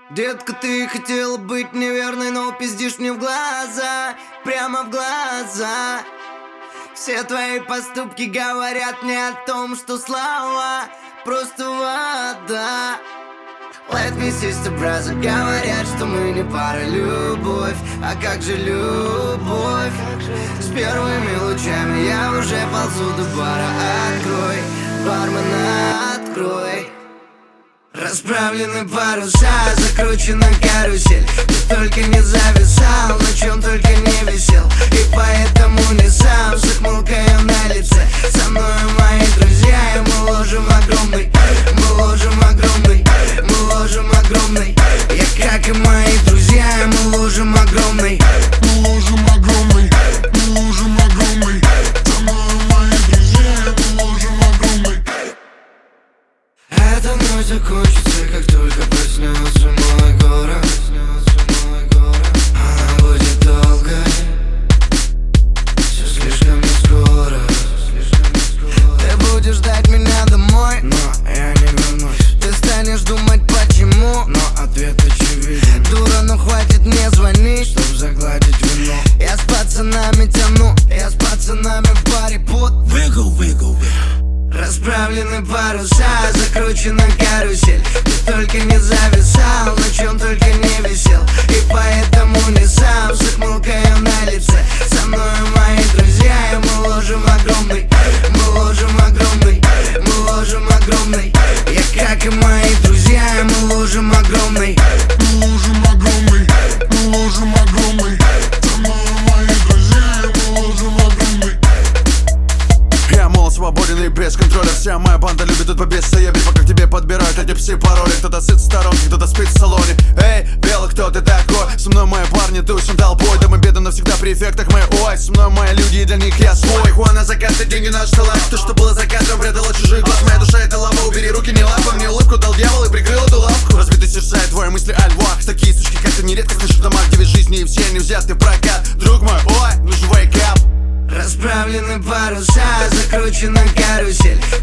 Детка, ты хотела быть неверной, но пиздишь мне в глаза, прямо в глаза. Все твои поступки говорят мне о том, что слова просто вода. Let me sister, brother, говорят, что мы не пара, любовь. А как же любовь? С первыми лучами я уже ползу до бара. Открой, бармена, открой. Расправлены паруса, закручена карусель. Ты только не зависал, на чем только не висел. И поэтому не сам, с ухмылкою на лице. Со мной мои друзья, и мы ложим огромный. Мы ложим огромный, мы ложим огромный. Я как и мои друзья, и мы ложим огромный. Мы ложим огромный, мы ложим огромный. Со мной мои друзья, и мы ложим огромный. Эта ночь закончится, как только проснется мой город. Она будет долгой, все слишком не скоро. Ты будешь ждать меня домой, но я не вернусь. Ты станешь думать почему, но ответ очевиден. Дура, но хватит мне звонить, чтоб загладить вину. Я с пацанами тяну, я с пацанами в баре под Wiggle, wiggle, wiggle. Расправлены паруса, закручена карусель. Ты только не зависал, на чем только не висел. И поэтому не сам, с ухмылкою на лице. Со мной мои друзья, и мы ложим огромный. Мы ложим огромный, мы ложим огромный. Я как и мои друзья, и мы ложим огромный. Мы ложим огромный, мы ложим огромный. Со мной мои друзья, и мы ложим огромный. Я молод, свободен и без контроля. Вся моя банда любит тут побеситься. Я ведь пока к тебе подбирают эти пси-пароли. Кто-то сыт в сторонке, кто-то спит в салоне. Эй, белый, кто ты такой? Со мной мои парни, тусим толпой. Да мы беды навсегда при эффектах, мы ой. Со мной мои люди, и для них я свой. Хуана, закаты, деньги на столах. То, что было за кадром, предало чужой глаз. Моя душа это лава, убери руки, не лапа. Мне улыбку дал дьявол и прикрыл эту лавку. Разбитый сердца и твои мысли о львах. Такие сучки, как ты, нередко слышу в домах, где весь жизни и все не взяты в прокат. Друг мой, ой, ну же wake up. Расправлены паруса, закручена карусель.